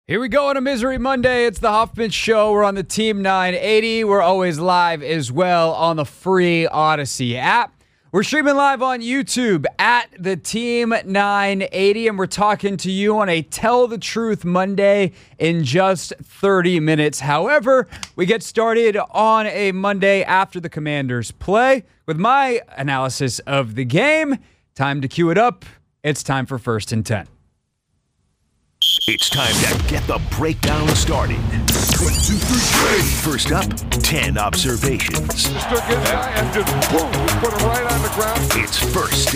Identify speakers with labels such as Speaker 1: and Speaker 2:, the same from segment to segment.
Speaker 1: Here we go on a Misery Monday. It's the Hoffman Show. We're on the Team 980. We're always live as well on the free Odyssey app. We're streaming live on YouTube at the Team 980, and we're talking to you on a Tell the Truth Monday in just 30 minutes. However, we get started on a Monday after the Commanders play with my analysis of the game. Time to cue it up. It's time for First and 10.
Speaker 2: It's time to get the breakdown started. 1, 2, 3. First up, 10 observations.
Speaker 3: Mr. Good guy and just boom, just put him right on the ground.
Speaker 2: It's First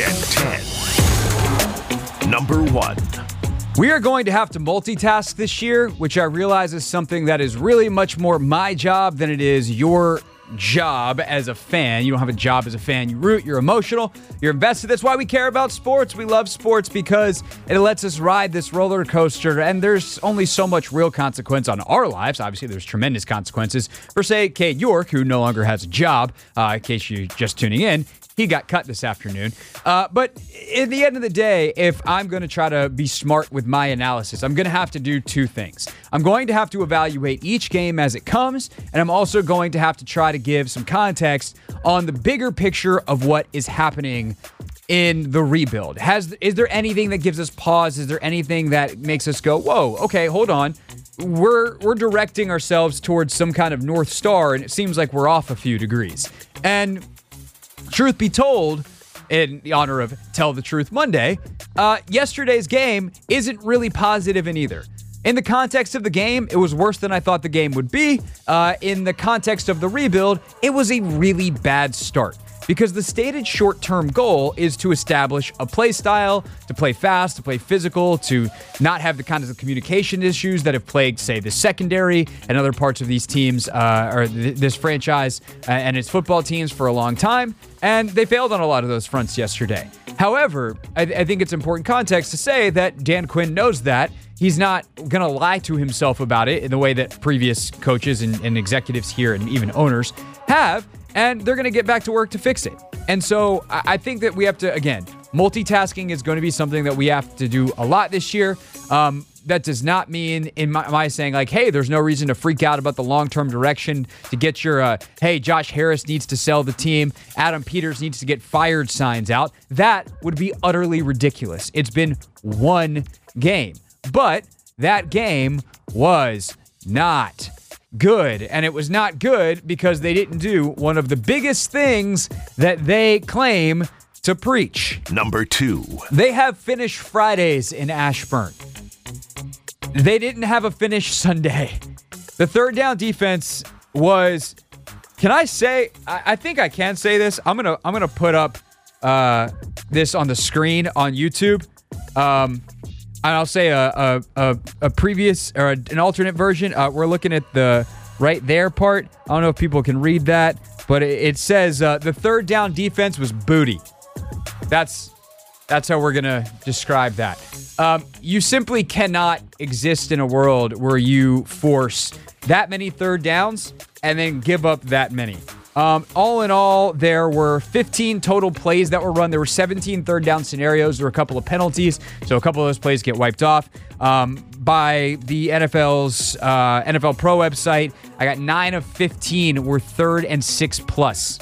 Speaker 2: and 10. Number 1.
Speaker 1: We are going to have to multitask this year, which I realize is something that is really much more my job than it is your job as a fan. You don't have a job as a fan. You root, you're emotional, you're invested. That's why we care about sports. We love sports because it lets us ride this roller coaster, and there's only so much real consequence on our lives. Obviously, there's tremendous consequences for, say, Cade York, who no longer has a job, in case you're just tuning in. He got cut this afternoon. But at the end of the day, if I'm going to try to be smart with my analysis, I'm going to have to do two things. I'm going to have to evaluate each game as it comes, and I'm also going to have to try to give some context on the bigger picture of what is happening in the rebuild. Is there anything that gives us pause? Is there anything that makes us go, whoa, okay, hold on. We're directing ourselves towards some kind of North Star, and it seems like we're off a few degrees. And truth be told, in the honor of Tell the Truth Monday, yesterday's game isn't really positive in either. In the context of the game, it was worse than I thought the game would be. In the context of the rebuild, it was a really bad start. Because the stated short-term goal is to establish a play style, to play fast, to play physical, to not have the kinds of communication issues that have plagued, say, the secondary and other parts of these teams, or this franchise and its football teams for a long time. And they failed on a lot of those fronts yesterday. However, I think it's important context to say that Dan Quinn knows that. He's not going to lie to himself about it in the way that previous coaches and executives here and even owners have. And they're going to get back to work to fix it. And so I think that we have to, again, multitasking is going to be something that we have to do a lot this year. That does not mean in my saying like, hey, there's no reason to freak out about the long-term direction to get your, hey, Josh Harris needs to sell the team, Adam Peters needs to get fired signs out. That would be utterly ridiculous. It's been one game. But that game was not good. And it was not good because they didn't do one of the biggest things that they claim to preach.
Speaker 2: Number 2.
Speaker 1: They have finished Fridays in Ashburn. They didn't have a finish Sunday. The third down defense was, can I say, I think I can say this. I'm gonna put up this on the screen on YouTube. And I'll say a previous or an alternate version. We're looking at the right there part. I don't know if people can read that, but it says the third down defense was booty. That's how we're going to describe that. You simply cannot exist in a world where you force that many third downs and then give up that many. All in all, there were 15 total plays that were run. There were 17 third down scenarios. There were a couple of penalties, so a couple of those plays get wiped off. By the NFL's NFL Pro website, I got 9 of 15 were 3rd and 6 plus.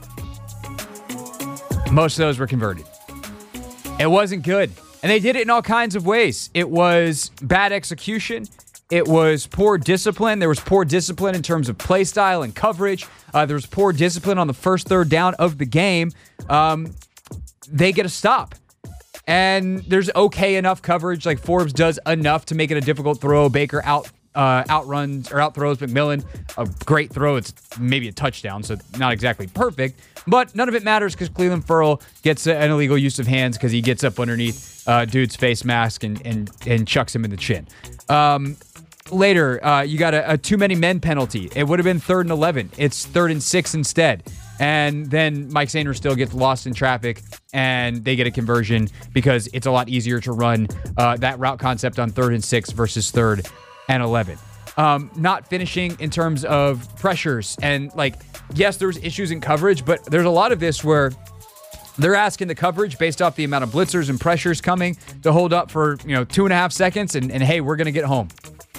Speaker 1: Most of those were converted. It wasn't good. And they did it in all kinds of ways. It was bad execution. It was poor discipline. There was poor discipline in terms of play style and coverage. There was poor discipline on the first third down of the game. They get a stop. And there's okay enough coverage. Like Forbes does enough to make it a difficult throw. Baker outthrows McMillan. A great throw. It's maybe a touchdown, so not exactly perfect. But none of it matters because Clelin Ferrell gets an illegal use of hands because he gets up underneath dude's face mask and chucks him in the chin. Later, you got a too many men penalty. It would have been 3rd and 11. It's 3rd and 6 instead. And then Mike Sanders still gets lost in traffic, and they get a conversion because it's a lot easier to run that route concept on 3rd and 6 versus 3rd and 11. Not finishing in terms of pressures. And, yes, there's issues in coverage, but there's a lot of this where they're asking the coverage based off the amount of blitzers and pressures coming to hold up for 2.5 seconds, and hey, we're going to get home.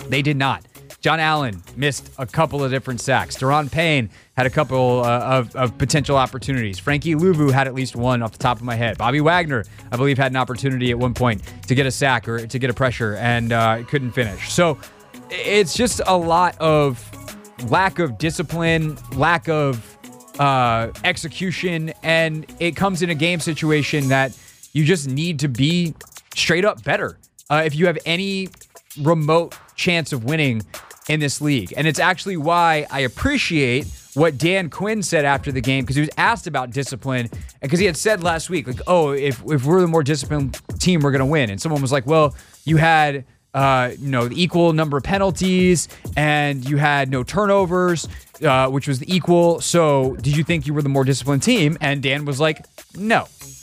Speaker 1: They did not. John Allen missed a couple of different sacks. Deron Payne had a couple of potential opportunities. Frankie Luvu had at least one off the top of my head. Bobby Wagner, I believe, had an opportunity at one point to get a sack or to get a pressure and couldn't finish. So it's just a lot of lack of discipline, lack of execution, and it comes in a game situation that you just need to be straight up better if you have any remote chance of winning in this league. And it's actually why I appreciate what Dan Quinn said after the game, because he was asked about discipline, because he had said last week, like, oh, if we're the more disciplined team, we're going to win. And someone was like, well, you had the equal number of penalties and you had no turnovers, which was the equal. So did you think you were the more disciplined team? And Dan was like, no.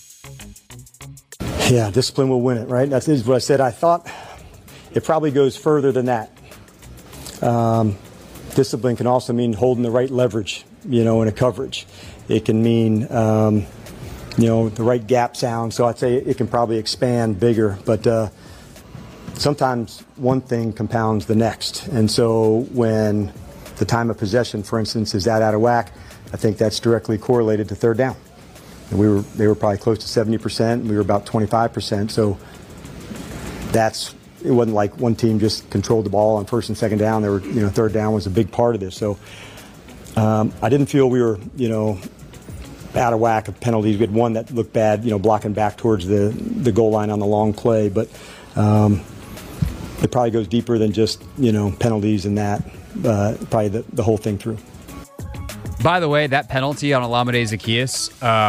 Speaker 4: Yeah, discipline will win it, right? That's what I said. I thought it probably goes further than that. Discipline can also mean holding the right leverage, in a coverage. It can mean, the right gap sound. So I'd say it can probably expand bigger. But sometimes one thing compounds the next. And so when the time of possession, for instance, is that out of whack, I think that's directly correlated to third down. And they were probably close to 70%, and we were about 25%. So it wasn't like one team just controlled the ball on first and second down. There were, third down was a big part of this. So I didn't feel we were, out of whack of penalties. We had one that looked bad, blocking back towards the goal line on the long play. But it probably goes deeper than just, penalties and that, probably the whole thing through.
Speaker 1: By the way, that penalty on Olamide Zaccheaus,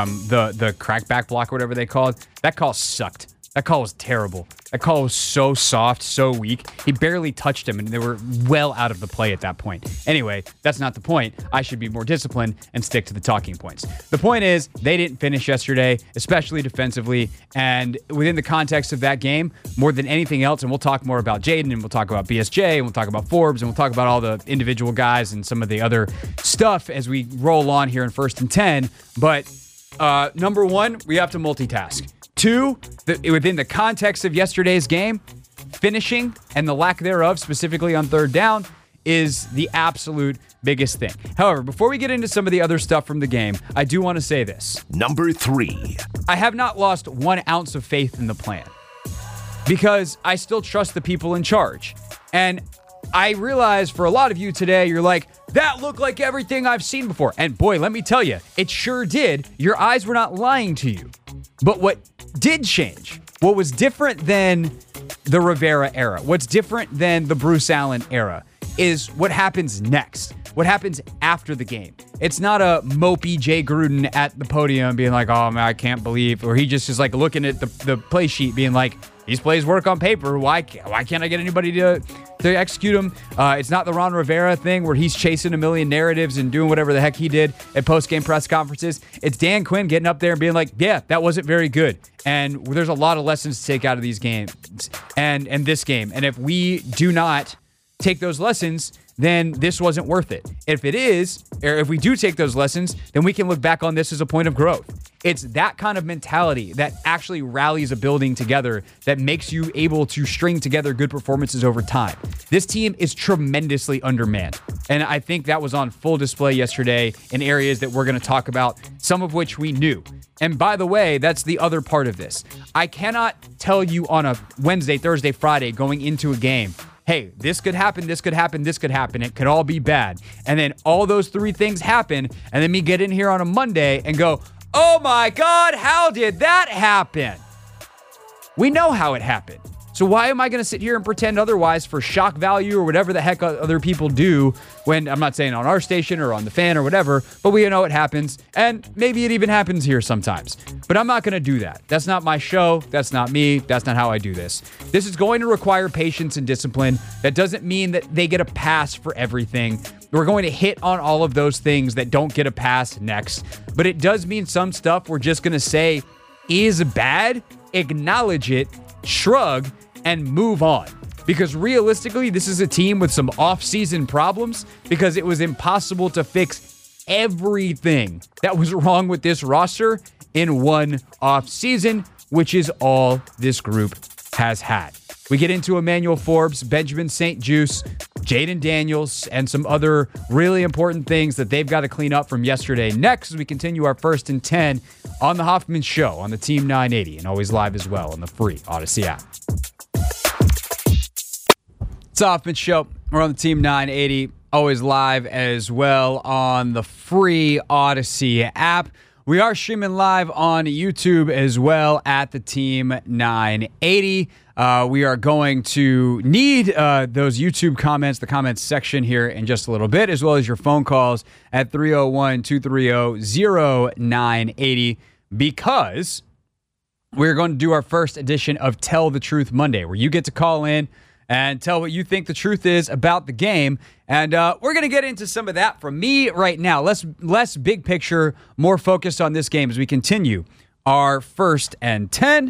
Speaker 1: the crackback block or whatever they called, that call sucked. That call was terrible. That call was so soft, so weak. He barely touched him, and they were well out of the play at that point. Anyway, that's not the point. I should be more disciplined and stick to the talking points. The point is, they didn't finish yesterday, especially defensively, and within the context of that game, more than anything else, and we'll talk more about Jaden, and we'll talk about BSJ, and we'll talk about Forbes, and we'll talk about all the individual guys and some of the other stuff as we roll on here in 1st and 10. But number one, we have to multitask. Two, within the context of yesterday's game, finishing and the lack thereof, specifically on third down, is the absolute biggest thing. However, before we get into some of the other stuff from the game, I do want to say this.
Speaker 2: Number 3.
Speaker 1: I have not lost 1 ounce of faith in the plan because I still trust the people in charge. And I realize for a lot of you today, you're like, that looked like everything I've seen before. And boy, let me tell you, it sure did. Your eyes were not lying to you. But what did change, what was different than the Rivera era, what's different than the Bruce Allen era, is what happens next, what happens after the game. It's not a mopey Jay Gruden at the podium being like, oh man, I can't believe, or he just is like looking at the play sheet being like, these plays work on paper. Why can't I get anybody to execute them? It's not the Ron Rivera thing where he's chasing a million narratives and doing whatever the heck he did at post-game press conferences. It's Dan Quinn getting up there and being like, yeah, that wasn't very good. And there's a lot of lessons to take out of these games and this game. And if we do not take those lessons, then this wasn't worth it. If it is, or if we do take those lessons, then we can look back on this as a point of growth. It's that kind of mentality that actually rallies a building together that makes you able to string together good performances over time. This team is tremendously undermanned, and I think that was on full display yesterday in areas that we're going to talk about, some of which we knew. And by the way, that's the other part of this. I cannot tell you on a Wednesday, Thursday, Friday going into a game, hey, this could happen, this could happen, this could happen. It could all be bad. And then all those 3 things happen, and then me get in here on a Monday and go, oh my God, how did that happen? We know how it happened. So why am I going to sit here and pretend otherwise for shock value or whatever the heck other people do when I'm not saying on our station or on the Fan or whatever, but we know it happens, and maybe it even happens here sometimes. But I'm not going to do that. That's not my show. That's not me. That's not how I do this. This is going to require patience and discipline. That doesn't mean that they get a pass for everything. We're going to hit on all of those things that don't get a pass next. But it does mean some stuff we're just going to say is bad, acknowledge it, shrug, and move on. Because realistically, this is a team with some off-season problems because it was impossible to fix everything that was wrong with this roster in one off-season, which is all this group has had. We get into Emmanuel Forbes, Benjamin St-Juste, Jaden Daniels, and some other really important things that they've got to clean up from yesterday. Next, as we continue our 1st and 10 on the Hoffman Show on the Team 980 and always live as well on the free Odyssey app. It's the Hoffman Show. We're on the Team 980, always live as well on the free Odyssey app. We are streaming live on YouTube as well at the Team 980. We are going to need those YouTube comments, the comments section here in just a little bit, as well as your phone calls at 301-230-0980, because we're going to do our first edition of Tell the Truth Monday, where you get to call in and tell what you think the truth is about the game. And we're going to get into some of that from me right now. Less big picture, more focused on this game as we continue our 1st and 10.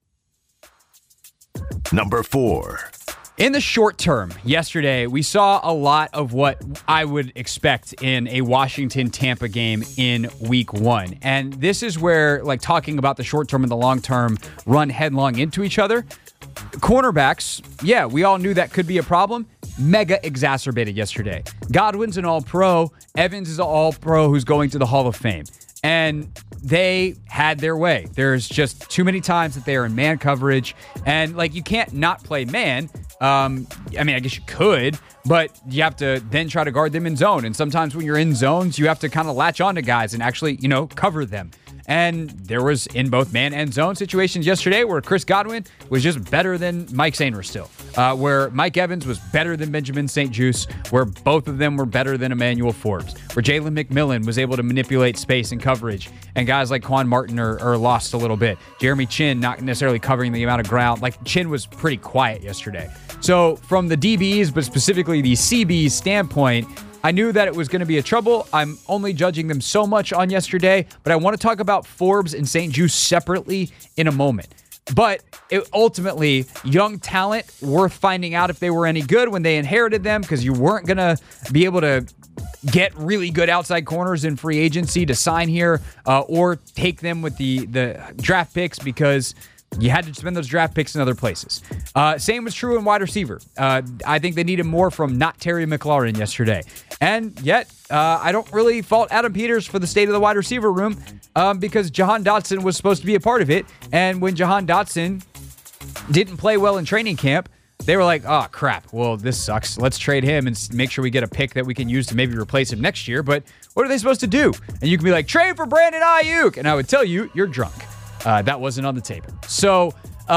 Speaker 2: Number 4.
Speaker 1: In the short term, yesterday, we saw a lot of what I would expect in a Washington-Tampa game in week 1. And this is where, like, talking about the short term and the long term run headlong into each other. Cornerbacks, yeah, we all knew that could be a problem. Mega exacerbated yesterday. Godwin's an all-pro. Evans is an all-pro who's going to the Hall of Fame. And they had their way. There's just too many times that they are in man coverage. And, like, you can't not play man. I mean, I guess you could, but you have to then try to guard them in zone. And sometimes when you're in zones, you have to kind of latch on to guys and actually, cover them. And there was, in both man and zone situations yesterday, where Chris Godwin was just better than Mike Sainer still. Where Mike Evans was better than Benjamin St-Juste, where both of them were better than Emmanuel Forbes, where Jalen McMillan was able to manipulate space and coverage, and guys like Quan Martin are lost a little bit. Jeremy Chin not necessarily covering the amount of ground. Like, Chin was pretty quiet yesterday. So from the DBs, but specifically the CBs standpoint, I knew that it was going to be a trouble. I'm only judging them so much on yesterday, but I want to talk about Forbes and St-Juste separately in a moment. But ultimately, young talent, worth finding out if they were any good when they inherited them, because you weren't going to be able to get really good outside corners in free agency to sign here or take them with the draft picks, because you had to spend those draft picks in other places. Same was true in wide receiver. I think they needed more from not Terry McLaurin yesterday. And yet, I don't really fault Adam Peters for the state of the wide receiver room because Jahan Dotson was supposed to be a part of it. And when Jahan Dotson didn't play well in training camp, they were like, oh, crap. Well, this sucks. Let's trade him and make sure we get a pick that we can use to maybe replace him next year. But what are they supposed to do? And you can be like, trade for Brandon Ayuk. And I would tell you, you're drunk. That wasn't on the table. So,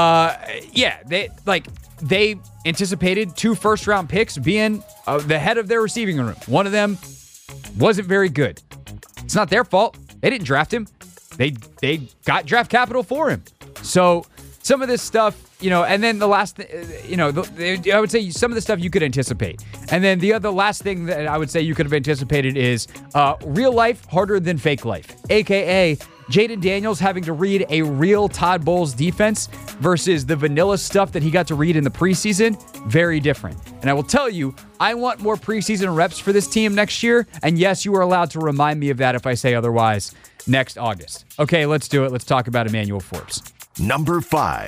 Speaker 1: yeah, they anticipated 2 first-round picks being the head of their receiving room. One of them wasn't very good. It's not their fault. They didn't draft him. They got draft capital for him. So some of this stuff, and then the last, I would say some of the stuff you could anticipate. And then the last thing that I would say you could have anticipated is real life harder than fake life, a.k.a. Jaden Daniels having to read a real Todd Bowles defense versus the vanilla stuff that he got to read in the preseason. Very different. And I will tell you, I want more preseason reps for this team next year. And yes, you are allowed to remind me of that if I say otherwise next August. Okay, let's do it. Let's talk about Emmanuel Forbes.
Speaker 2: Number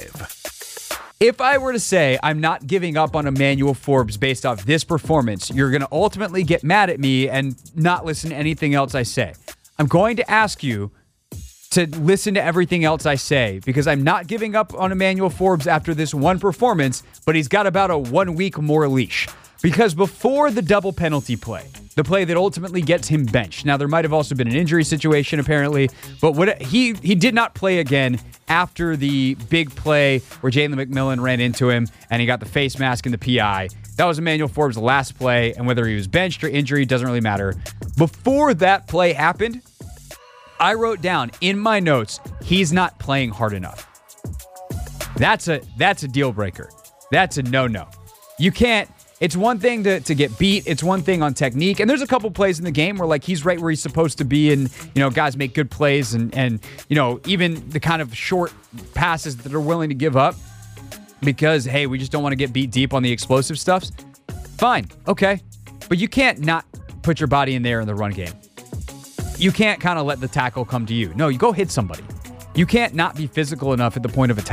Speaker 2: 5.
Speaker 1: If I were to say I'm not giving up on Emmanuel Forbes based off this performance, you're going to ultimately get mad at me and not listen to anything else I say. I'm going to ask you to listen to everything else I say, because I'm not giving up on Emmanuel Forbes after this one performance, but he's got about a 1 week more leash. Because before the double penalty play, the play that ultimately gets him benched. Now, there might have also been an injury situation, apparently, but he did not play again after the big play where Jalen McMillan ran into him and he got the face mask and the PI. That was Emmanuel Forbes' last play, and whether he was benched or injured doesn't really matter. Before that play happened, I wrote down in my notes, he's not playing hard enough. That's a deal breaker. That's a no-no. You can't. It's one thing to get beat. It's one thing on technique. And there's a couple plays in the game where, like, he's right where he's supposed to be, and guys make good plays, and even the kind of short passes that they're willing to give up because, hey, we just don't want to get beat deep on the explosive stuffs. Fine, okay, but you can't not put your body in there in the run game. You can't kind of let the tackle come to you. No, you go hit somebody. You can't not be physical enough at the point of attack.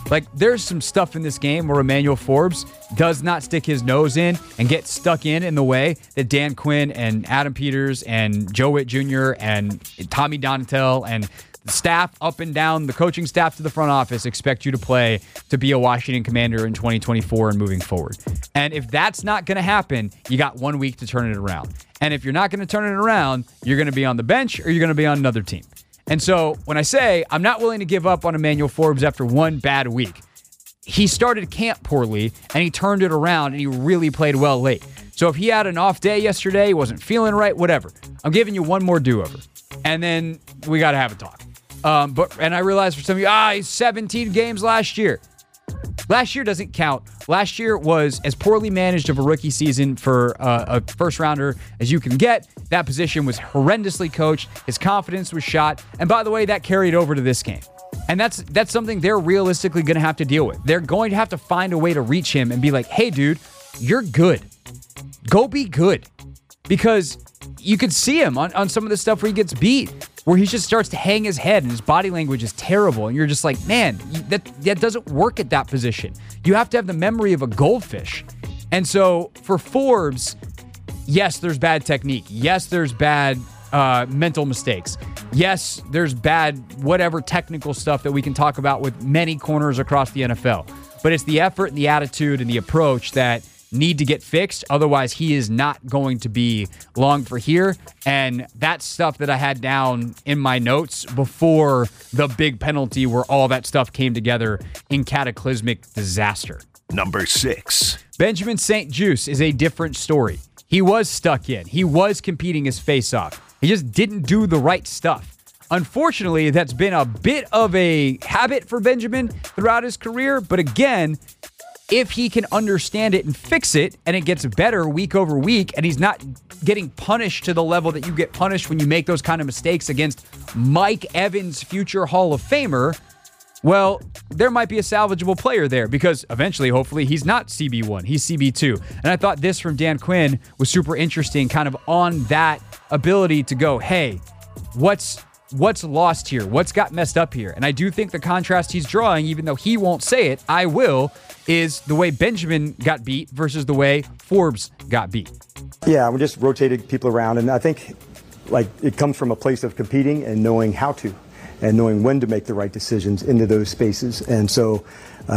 Speaker 1: Like, there's some stuff in this game where Emmanuel Forbes does not stick his nose in and get stuck in the way that Dan Quinn and Adam Peters and Joe Witt Jr. and Tommy Donatel and the staff up and down, the coaching staff to the front office expect you to play to be a Washington Commander in 2024 and moving forward. And if that's not going to happen, you got 1 week to turn it around. And if you're not going to turn it around, you're going to be on the bench or you're going to be on another team. And so when I say I'm not willing to give up on Emmanuel Forbes after one bad week, he started camp poorly and he turned it around and he really played well late. So if he had an off day yesterday, he wasn't feeling right, whatever, I'm giving you one more do-over. And then we got to have a talk. And I realize for some of you, he's 17 games last year. Last year doesn't count. Last year was as poorly managed of a rookie season for a first rounder as you can get. That position was horrendously coached. His confidence was shot. And by the way, that carried over to this game. And that's something they're realistically going to have to deal with. They're going to have to find a way to reach him and be like, hey, dude, you're good. Go be good. Because you could see him on some of the stuff where he gets beat, where he just starts to hang his head and his body language is terrible. And you're just like, man, that doesn't work at that position. You have to have the memory of a goldfish. And so for Forbes, yes, there's bad technique. Yes, there's bad mental mistakes. Yes, there's bad whatever technical stuff that we can talk about with many corners across the NFL. But it's the effort and the attitude and the approach that need to get fixed. Otherwise, he is not going to be long for here. And that's stuff that I had down in my notes before the big penalty where all that stuff came together in cataclysmic disaster.
Speaker 2: Number 6.
Speaker 1: Benjamin St-Juste is a different story. He was stuck in. He was competing his face off. He just didn't do the right stuff. Unfortunately, that's been a bit of a habit for Benjamin throughout his career. But again, if he can understand it and fix it, and it gets better week over week, and he's not getting punished to the level that you get punished when you make those kind of mistakes against Mike Evans, future Hall of Famer, well, there might be a salvageable player there because eventually, hopefully, he's not CB1, he's CB2. And I thought this from Dan Quinn was super interesting, kind of on that ability to go, hey, what's lost here? What's got messed up here? And I do think the contrast he's drawing, even though he won't say it, I will, is the way Benjamin got beat versus the way Forbes got beat.
Speaker 4: Yeah, we just rotated people around, and I think it comes from a place of competing and knowing how to, and knowing when to make the right decisions into those spaces. And so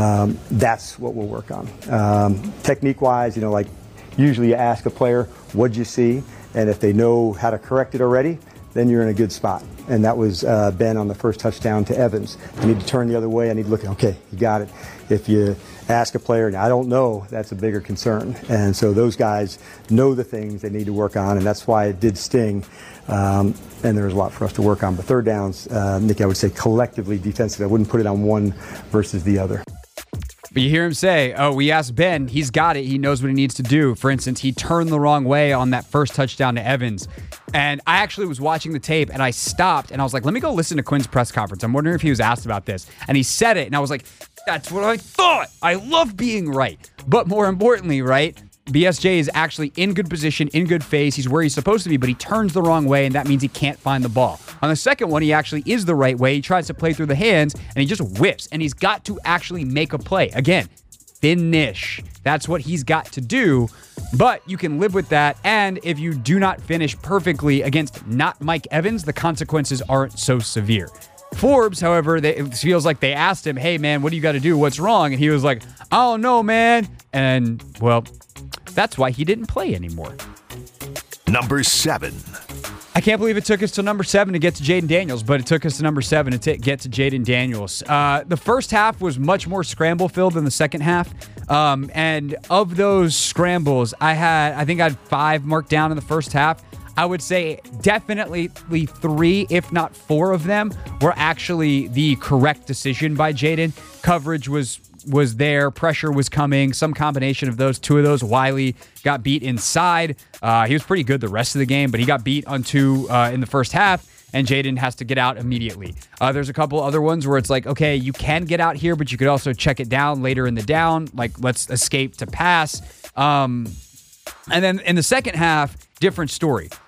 Speaker 4: that's what we'll work on. Technique-wise, usually you ask a player, what'd you see? And if they know how to correct it already, then you're in a good spot. And that was Ben on the first touchdown to Evans. You need to turn the other way. I need to look, okay, you got it. If you ask a player, and I don't know, that's a bigger concern. And so those guys know the things they need to work on, and that's why it did sting. And there's a lot for us to work on. But third downs, Nick, I would say collectively defensive. I wouldn't put it on one versus the other.
Speaker 1: But you hear him say, we asked Ben, he's got it, he knows what he needs to do. For instance, he turned the wrong way on that first touchdown to Evans. And I actually was watching the tape and I stopped and I was like, let me go listen to Quinn's press conference. I'm wondering if he was asked about this. And he said it and I was like, that's what I thought. I love being right. But more importantly, right, BSJ is actually in good position, in good phase. He's where he's supposed to be, but he turns the wrong way, and that means he can't find the ball. On the second one, he actually is the right way. He tries to play through the hands, and he just whiffs, and he's got to actually make a play. Again, finish. That's what he's got to do, but you can live with that, and if you do not finish perfectly against not Mike Evans, the consequences aren't so severe. Forbes, however, it feels like they asked him, hey, man, what do you got to do? What's wrong? And he was like, I don't know, man. And, well, that's why he didn't play anymore.
Speaker 2: Number 7.
Speaker 1: I can't believe it took us to number 7 to get to Jayden Daniels, but it took us to number 7 to get to Jayden Daniels. The first half was much more scramble-filled than the second half. And of those scrambles, I think I had 5 marked down in the first half. I would say definitely 3, if not 4 of them were actually the correct decision by Jayden. Coverage was there, pressure was coming, some combination of those. 2 of those, Wiley got beat inside. He was pretty good the rest of the game, but he got beat on 2 in the first half, and Jayden has to get out immediately. There's a couple other ones where it's like, okay, you can get out here, but you could also check it down later in the down, like let's escape to pass. And then in the second half, different story.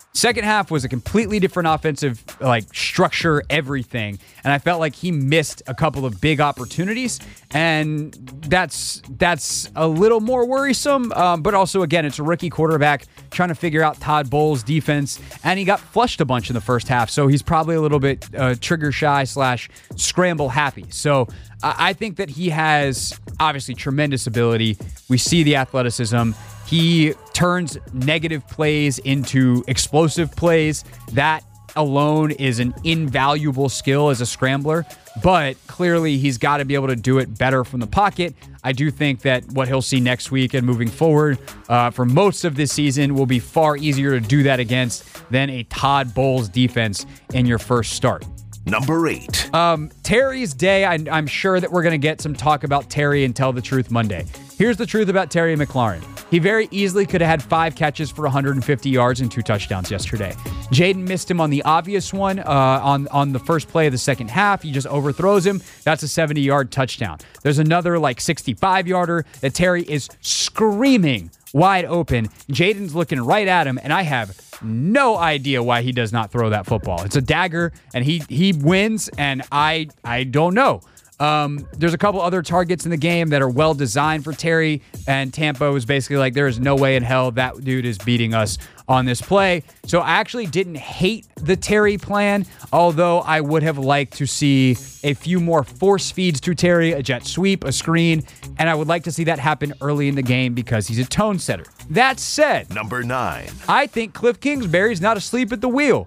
Speaker 1: Second half was a completely different offensive structure, everything. And I felt like he missed a couple of big opportunities. And that's a little more worrisome. But also, again, it's a rookie quarterback trying to figure out Todd Bowles' defense. And he got flushed a bunch in the first half. So he's probably a little bit trigger shy / scramble happy. So I think that he has obviously tremendous ability. We see the athleticism. He turns negative plays into explosive plays. That alone is an invaluable skill as a scrambler, but clearly he's got to be able to do it better from the pocket. I do think that what he'll see next week and moving forward for most of this season will be far easier to do that against than a Todd Bowles defense in your first start.
Speaker 2: Number 8.
Speaker 1: Terry's day. I'm sure that we're going to get some talk about Terry and Tell the Truth Monday. Here's the truth about Terry McLaurin. He very easily could have had 5 catches for 150 yards and 2 touchdowns yesterday. Jaden missed him on the obvious one on the first play of the second half. He just overthrows him. That's a 70-yard touchdown. There's another 65-yarder that Terry is screaming wide open. Jaden's looking right at him, and I have no idea why he does not throw that football. It's a dagger, and he wins, and I don't know. There's a couple other targets in the game that are well designed for Terry, and Tampa was basically like, there is no way in hell that dude is beating us on this play. So I actually didn't hate the Terry plan, although I would have liked to see a few more force feeds to Terry, a jet sweep, a screen, and I would like to see that happen early in the game because he's a tone setter. That said,
Speaker 2: Number 9.
Speaker 1: I think Cliff Kingsbury's not asleep at the wheel.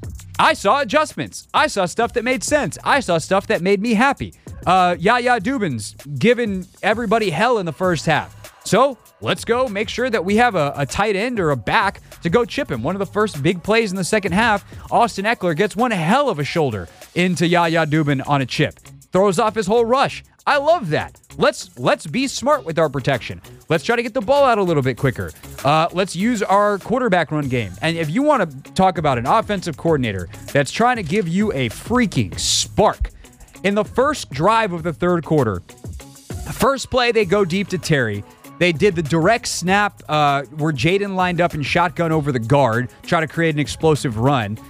Speaker 1: I saw adjustments. I saw stuff that made sense. I saw stuff that made me happy. Yaya Dubin's giving everybody hell in the first half. So let's go make sure that we have a tight end or a back to go chip him. One of the first big plays in the second half, Austin Eckler gets one hell of a shoulder into Yaya Dubin on a chip. Throws off his whole rush. I love that. Let's be smart with our protection. Let's try to get the ball out a little bit quicker. Let's use our quarterback run game. And if you want to talk about an offensive coordinator that's trying to give you a freaking spark, in the first drive of the third quarter, the first play, they go deep to Terry. They did the direct snap where Jaden lined up in shotgun over the guard, try to create an explosive run.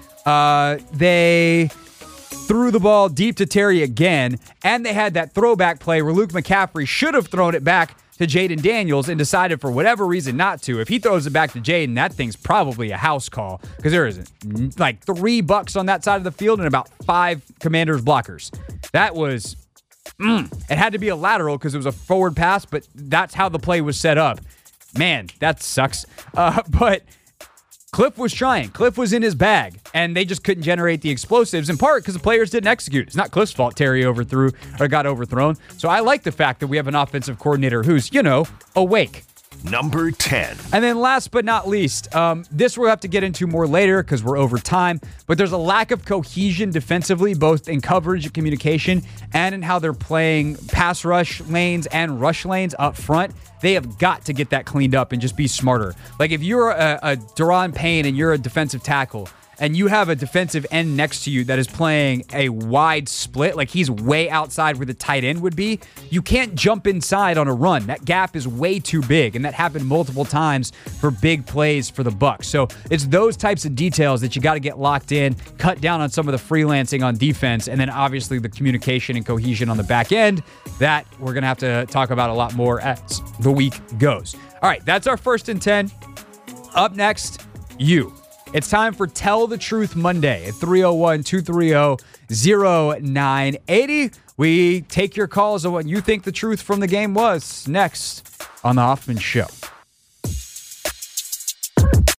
Speaker 1: They threw the ball deep to Terry again, and they had that throwback play where Luke McCaffrey should have thrown it back to Jaden Daniels and decided for whatever reason not to. If he throws it back to Jaden, that thing's probably a house call because there is like $3 on that side of the field and about 5 Commanders blockers. That was, it had to be a lateral because it was a forward pass, but that's how the play was set up. Man, that sucks. But Cliff was trying. Cliff was in his bag, and they just couldn't generate the explosives, in part because the players didn't execute. It's not Cliff's fault Terry got overthrown. So I like the fact that we have an offensive coordinator who's, awake.
Speaker 2: Number 10.
Speaker 1: And then last but not least, this we'll have to get into more later because we're over time, but there's a lack of cohesion defensively, both in coverage and communication and in how they're playing pass rush lanes and rush lanes up front. They have got to get that cleaned up and just be smarter. Like if you're a Daron Payne and you're a defensive tackle, and you have a defensive end next to you that is playing a wide split, like he's way outside where the tight end would be, you can't jump inside on a run. That gap is way too big, and that happened multiple times for big plays for the Bucs. So it's those types of details that you got to get locked in, cut down on some of the freelancing on defense, and then obviously the communication and cohesion on the back end that we're going to have to talk about a lot more as the week goes. All right, that's our 1st and 10. Up next, you. It's time for Tell the Truth Monday at 301-230-0980. We take your calls on what you think the truth from the game was next on The Hoffman Show.